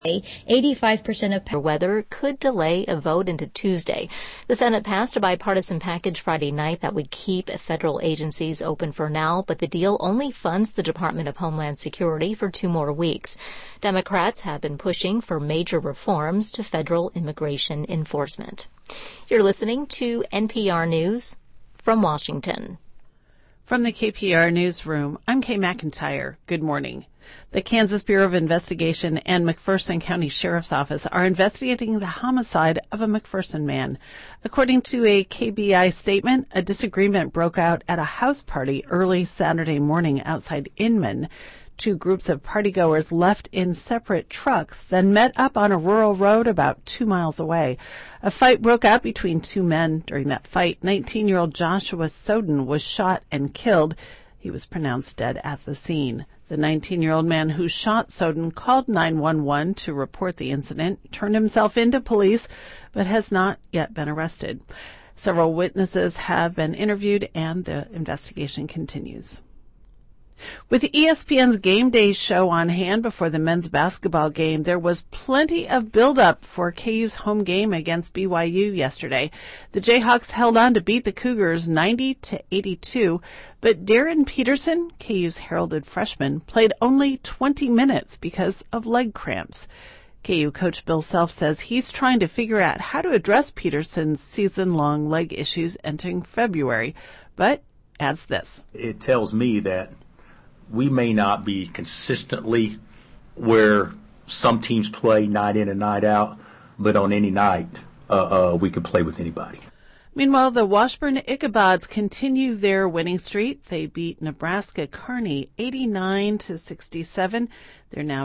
85% of weather could delay a vote into Tuesday. The Senate passed a bipartisan package Friday night that would keep federal agencies open for now, but the deal only funds the Department of Homeland Security for 2 more weeks. Democrats have been pushing for major reforms to federal immigration enforcement. You're listening to NPR News from Washington. From the KPR Newsroom, I'm Kay McIntyre. Good morning. The Kansas Bureau of Investigation and McPherson County Sheriff's Office are investigating the homicide of a McPherson man. According to a KBI statement, a disagreement broke out at a house party early Saturday morning outside Inman. 2 groups of partygoers left in separate trucks, then met up on a rural road about 2 miles away. A fight broke out between 2 men. During that fight, 19-year-old Joshua Soden was shot and killed. He was pronounced dead at the scene. The 19-year-old man who shot Soden called 911 to report the incident, turned himself into police, but has not yet been arrested. Several witnesses have been interviewed, and the investigation continues. With ESPN's Game Day show on hand before the men's basketball game, there was plenty of build-up for KU's home game against BYU yesterday. The Jayhawks held on to beat the Cougars 90-82, but Darren Peterson, KU's heralded freshman, played only 20 minutes because of leg cramps. KU coach Bill Self says he's trying to figure out how to address Peterson's season-long leg issues entering February, but adds this. It tells me that we may not be consistently where some teams play night in and night out, but on any night, we could play with anybody. Meanwhile, the Washburn Ichabods continue their winning streak. They beat Nebraska Kearney 89-67. They're now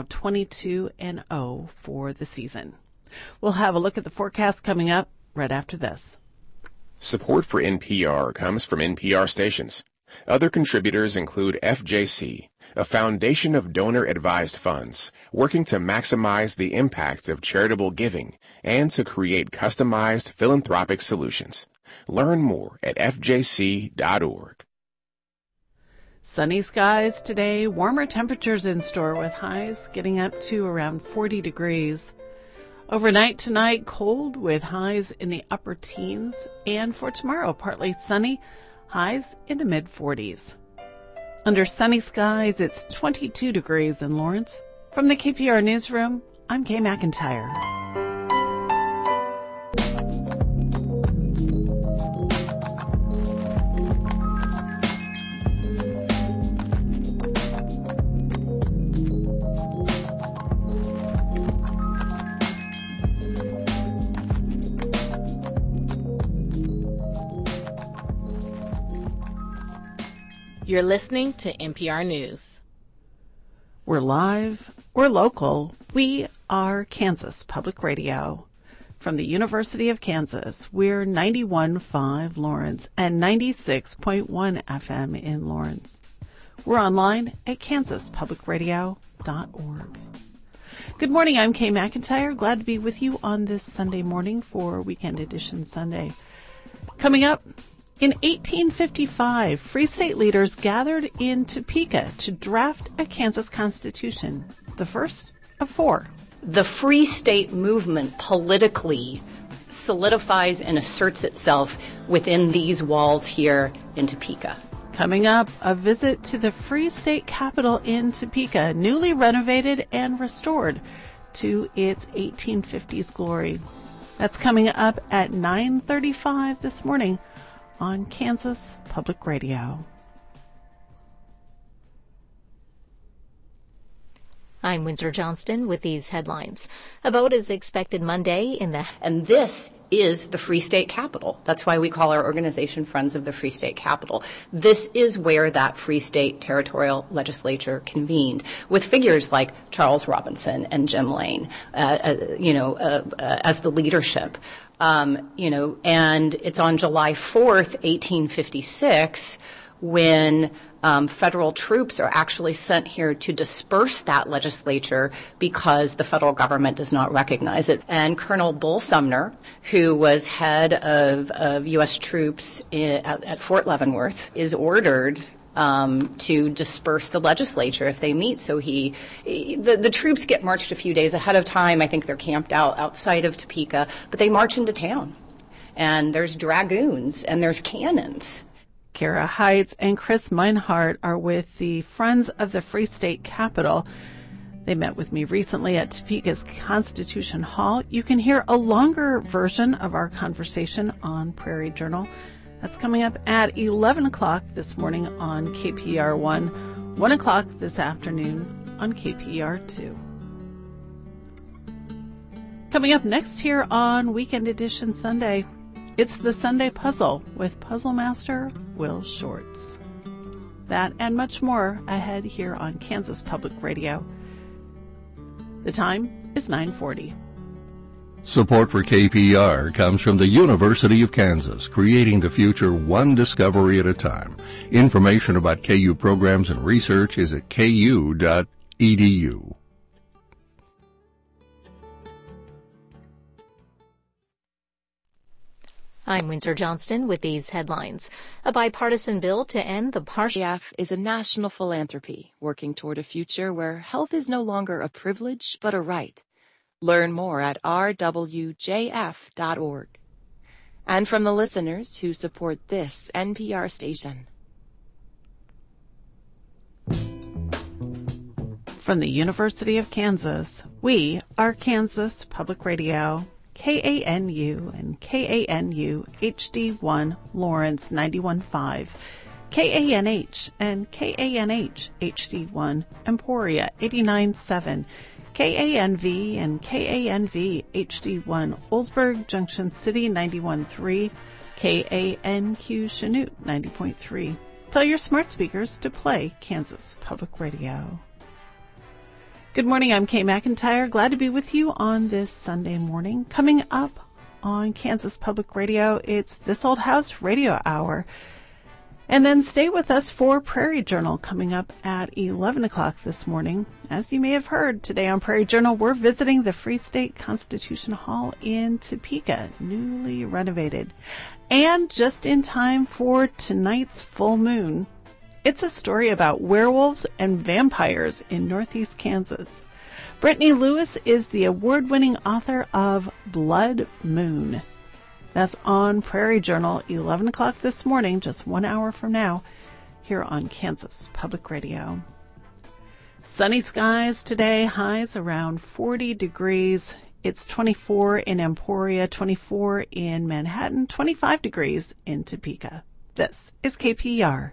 22-0 for the season. We'll have a look at the forecast coming up right after this. Support for NPR comes from NPR stations. Other contributors include FJC, a foundation of donor-advised funds working to maximize the impact of charitable giving and to create customized philanthropic solutions. Learn more at fjc.org. Sunny skies today, warmer temperatures in store with highs getting up to around 40 degrees. Overnight tonight, cold with highs in the upper teens, and for tomorrow, partly sunny, highs in the mid-40s. Under sunny skies, it's 22 degrees in Lawrence. From the KPR Newsroom, I'm Kay McIntyre. You're listening to NPR News. We're live, we're local, we are Kansas Public Radio. From the University of Kansas, we're 91.5 Lawrence and 96.1 FM in Lawrence. We're online at kansaspublicradio.org. Good morning, I'm Kay McIntyre. Glad to be with you on this Sunday morning for Weekend Edition Sunday. Coming up, in 1855, Free State leaders gathered in Topeka to draft a Kansas Constitution, the first of 4. The Free State movement politically solidifies and asserts itself within these walls here in Topeka. Coming up, a visit to the Free State Capitol in Topeka, newly renovated and restored to its 1850s glory. That's coming up at 9:35 this morning on Kansas Public Radio. I'm Windsor Johnston with these headlines. A vote is expected Monday And this is the Free State Capitol. That's why we call our organization Friends of the Free State Capitol. This is where that Free State Territorial Legislature convened, with figures like Charles Robinson and Jim Lane, as the leadership. And it's on July 4th, 1856, when federal troops are actually sent here to disperse that legislature because the federal government does not recognize it. And Colonel Bull Sumner, who was head of U.S. troops at Fort Leavenworth, is ordered to disperse the legislature if they meet. So the troops get marched a few days ahead of time. I think they're camped outside of Topeka, but they march into town. And there's dragoons and there's cannons. Kara Heitz and Chris Meinhardt are with the Friends of the Free State Capitol. They met with me recently at Topeka's Constitution Hall. You can hear a longer version of our conversation on Prairie Journal. That's coming up at 11 o'clock this morning on KPER 1, 1 o'clock this afternoon on KPER 2. Coming up next here on Weekend Edition Sunday, it's the Sunday Puzzle with Puzzle Master Will Shorts. That and much more ahead here on Kansas Public Radio. The time is 9:40. Support for KPR comes from the University of Kansas, creating the future one discovery at a time. Information about KU programs and research is at ku.edu. I'm Windsor Johnston with these headlines. A bipartisan bill to end the partial RWJF is a national philanthropy working toward a future where health is no longer a privilege but a right. Learn more at rwjf.org. And from the listeners who support this NPR station. From the University of Kansas, we are Kansas Public Radio. KANU and KANU HD1 Lawrence 91.5, KANH and KANH HD1 Emporia 89.7, KANV and KANV HD1 Oldsburg Junction City 91.3, KANQ Chanute 90.3. Tell your smart speakers to play Kansas Public Radio. Good morning, I'm Kay McIntyre. Glad to be with you on this Sunday morning. Coming up on Kansas Public Radio, it's This Old House Radio Hour. And then stay with us for Prairie Journal coming up at 11 o'clock this morning. As you may have heard, today on Prairie Journal, we're visiting the Free State Constitution Hall in Topeka, newly renovated. And just in time for tonight's full moon, it's a story about werewolves and vampires in Northeast Kansas. Brittany Lewis is the award-winning author of Blood Moon. That's on Prairie Journal, 11 o'clock this morning, just 1 hour from now, here on Kansas Public Radio. Sunny skies today, highs around 40 degrees. It's 24 in Emporia, 24 in Manhattan, 25 degrees in Topeka. This is KPER.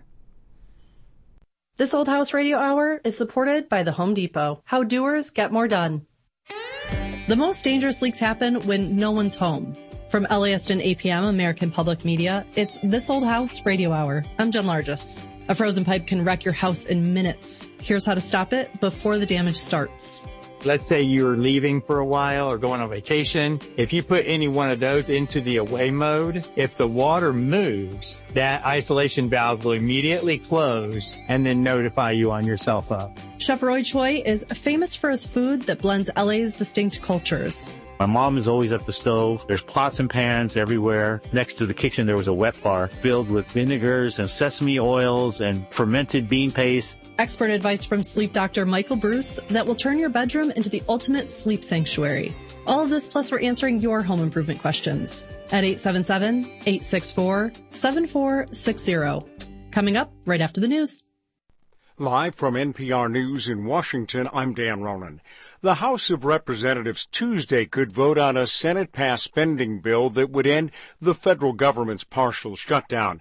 This Old House Radio Hour is supported by the Home Depot. How doers get more done. The most dangerous leaks happen when no one's home. From LAist and APM, American Public Media, it's This Old House Radio Hour. I'm Jen Largis. A frozen pipe can wreck your house in minutes. Here's how to stop it before the damage starts. Let's say you're leaving for a while or going on vacation. If you put any one of those into the away mode, if the water moves, that isolation valve will immediately close and then notify you on your cell phone. Chef Roy Choi is famous for his food that blends LA's distinct cultures. My mom is always at the stove. There's pots and pans everywhere. Next to the kitchen, there was a wet bar filled with vinegars and sesame oils and fermented bean paste. Expert advice from sleep doctor Michael Bruce that will turn your bedroom into the ultimate sleep sanctuary. All of this plus we're answering your home improvement questions at 877-864-7460. Coming up right after the news. Live from NPR News in Washington, I'm Dan Ronan. The House of Representatives Tuesday could vote on a Senate-passed spending bill that would end the federal government's partial shutdown.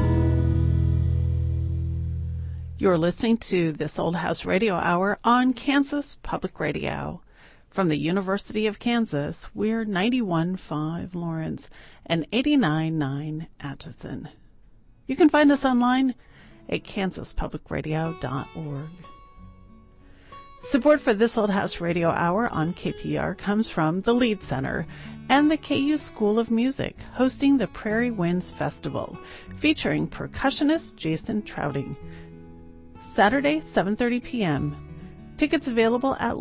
You're listening to This Old House Radio Hour on Kansas Public Radio. From the University of Kansas, we're 91.5 Lawrence and 89.9 Atchison. You can find us online at kansaspublicradio.org. Support for This Old House Radio Hour on KPR comes from the Lead Center and the KU School of Music, hosting the Prairie Winds Festival, featuring percussionist Jason Trouting. Saturday, 7:30 p.m. Tickets available at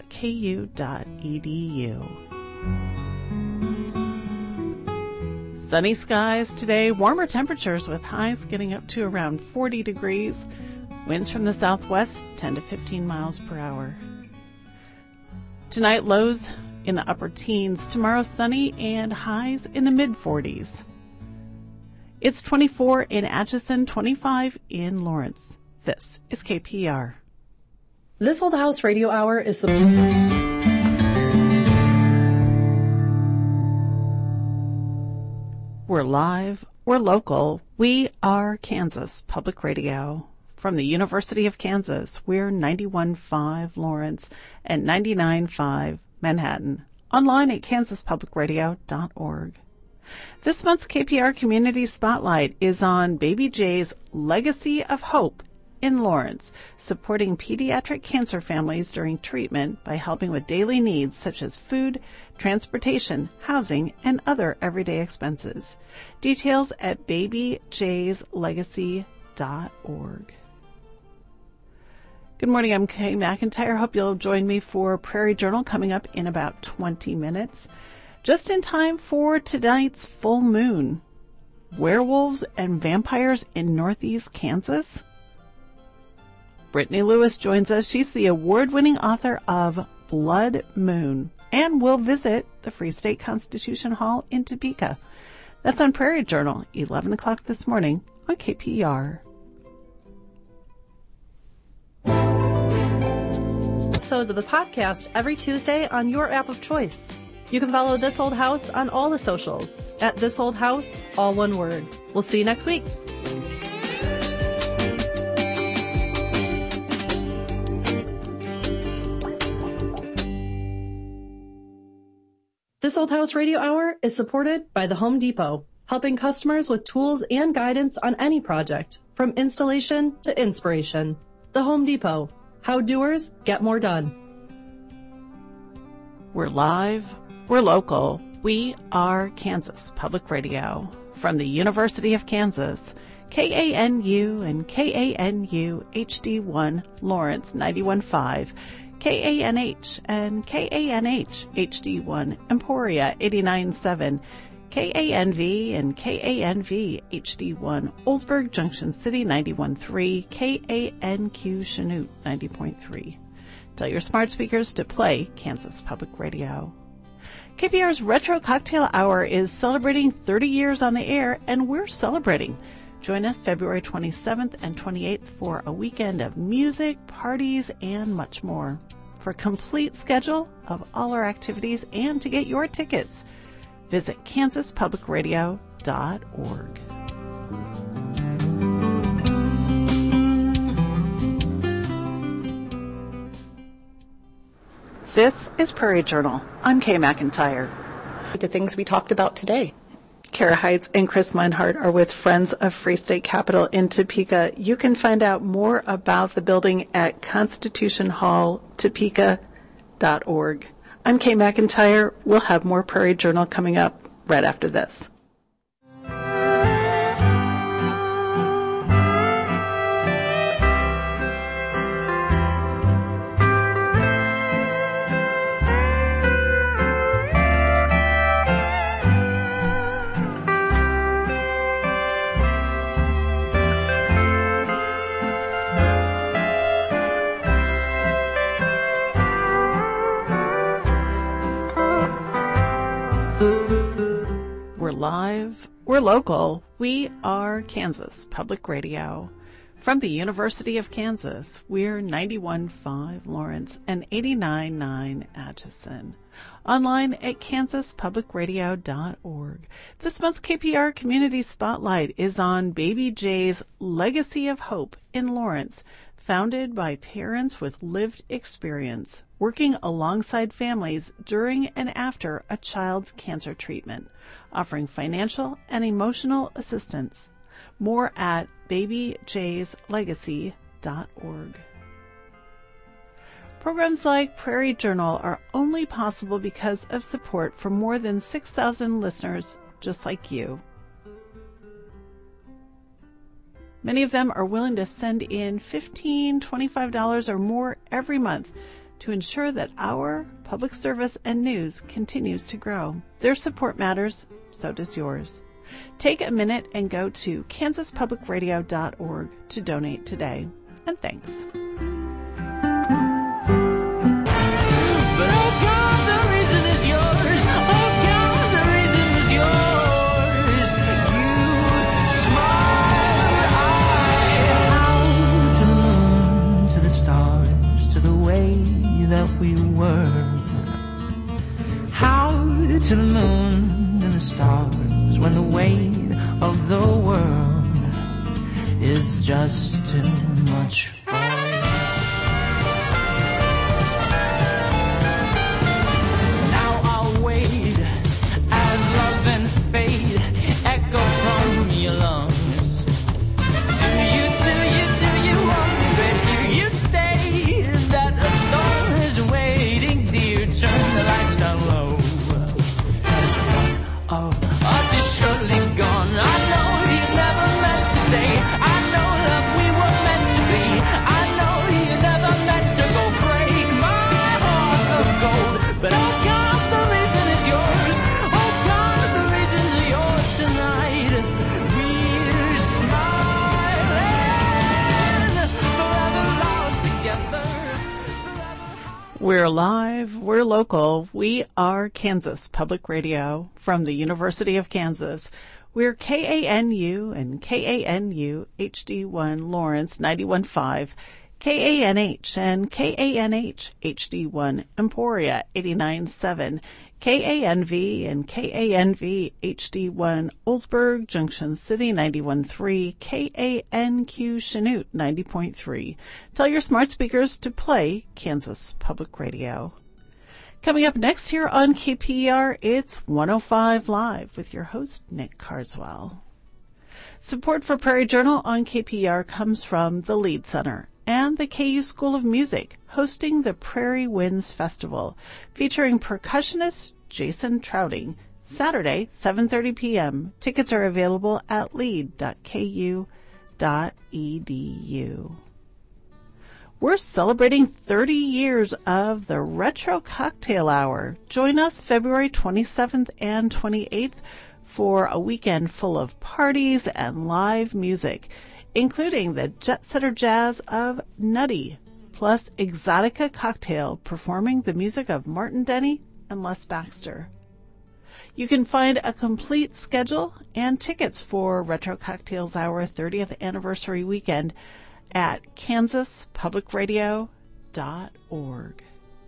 lead.ku.edu. Sunny skies today, warmer temperatures with highs getting up to around 40 degrees. Winds from the southwest, 10 to 15 miles per hour. Tonight, lows in the upper teens. Tomorrow, sunny and highs in the mid-40s. It's 24 in Atchison, 25 in Lawrence. This is KPR. This Old House Radio Hour is We're live, we're local, we are Kansas Public Radio. From the University of Kansas, we're 91.5 Lawrence and 99.5 Manhattan. Online at kansaspublicradio.org. This month's KPR Community Spotlight is on Baby J's Legacy of Hope in Lawrence, supporting pediatric cancer families during treatment by helping with daily needs such as food, transportation, housing, and other everyday expenses. Details at babyjslegacy.org. Good morning, I'm Kay McIntyre. Hope you'll join me for Prairie Journal coming up in about 20 minutes. Just in time for tonight's full moon. Werewolves and vampires in Northeast Kansas? Brittany Lewis joins us. She's the award-winning author of Blood Moon and will visit the Free State Constitution Hall in Topeka. That's on Prairie Journal, 11 o'clock this morning on KPR. Episodes of the podcast every Tuesday on your app of choice. You can follow This Old House on all the socials at This Old House, all one word. We'll see you next week. This Old House Radio Hour is supported by the Home Depot, helping customers with tools and guidance on any project, from installation to inspiration. The Home Depot. How doers get more done. We're live, we're local, we are Kansas Public Radio. From the University of Kansas, KANU and KANU HD1 Lawrence 91.5, KANH and KANH HD1 Emporia 89.7, KANV and KANV HD1 Oldsburg Junction City 91.3, KANQ Chanute 90.3. Tell your smart speakers to play Kansas Public Radio. KPR's Retro Cocktail Hour is celebrating 30 years on the air, and we're celebrating. Join us February 27th and 28th for a weekend of music, parties, and much more. For a complete schedule of all our activities and to get your tickets, visit kansaspublicradio.org. This is Prairie Journal. I'm Kay McIntyre. The things we talked about today. Kara Heitz and Chris Meinhardt are with Friends of Free State Capitol in Topeka. You can find out more about the building at constitutionhalltopeka.org. I'm Kay McIntyre. We'll have more Prairie Journal coming up right after this. Live, we're local, we are Kansas Public Radio. From the University of Kansas, we're 91.5 Lawrence and 89.9 Atchison. Online at kansaspublicradio.org. This month's KPR Community Spotlight is on Baby J's Legacy of Hope in Lawrence, founded by parents with lived experience, working alongside families during and after a child's cancer treatment, offering financial and emotional assistance. More at babyjslegacy.org. Programs like Prairie Journal are only possible because of support from more than 6,000 listeners just like you. Many of them are willing to send in $15, $25 or more every month to ensure that our public service and news continues to grow. Their support matters, so does yours. Take a minute and go to kansaspublicradio.org to donate today. And thanks. But oh God, the reason is yours. Oh God, the reason is yours. You smile out to the moon, to the stars, to the way that we were. How to the moon and the stars when the weight of the world is just too much for you. Now I'll wait as love and fate echo from your lungs. Do you wonder if you'd stay that a storm is waiting? Do you turn the lights down low? As one of us is surely gone. I know you never meant to stay. I know love we were meant to be. I know you never meant to go break my heart of gold. But oh God, the reason is yours. Oh God, the reason is yours tonight. We're smiling, forever lost together. We're live, we're local, we are Kansas Public Radio from the University of Kansas. We're KANU and KANU HD1 Lawrence 91.5, KANH and KANH HD1 Emporia 89.7, KANV and KANV HD1 Oldsburg Junction City 91.3, KANQ Chanute 90.3. Tell your smart speakers to play Kansas Public Radio. Coming up next here on KPER, it's 105 Live with your host, Nick Carswell. Support for Prairie Journal on KPER comes from the Lead Center and the KU School of Music, hosting the Prairie Winds Festival, featuring percussionist Jason Trouting, Saturday, 7:30 p.m. Tickets are available at lead.ku.edu. We're celebrating 30 years of the Retro Cocktail Hour. Join us February 27th and 28th for a weekend full of parties and live music, including the Jet Setter Jazz of Nutty, plus Exotica Cocktail performing the music of Martin Denny and Les Baxter. You can find a complete schedule and tickets for Retro Cocktails Hour 30th Anniversary Weekend at kansaspublicradio.org.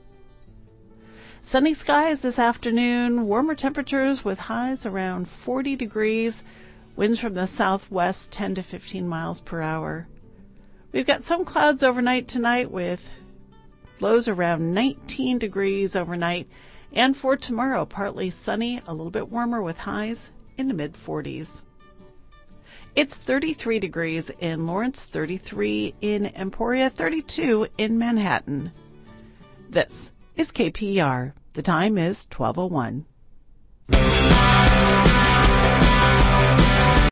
Sunny skies this afternoon, warmer temperatures with highs around 40 degrees, winds from the southwest 10 to 15 miles per hour. We've got some clouds overnight tonight with lows around 19 degrees overnight, and for tomorrow, partly sunny, a little bit warmer with highs in the mid-40s. It's 33 degrees in Lawrence, 33 in Emporia, 32 in Manhattan. This is KPER. The time is 12:01.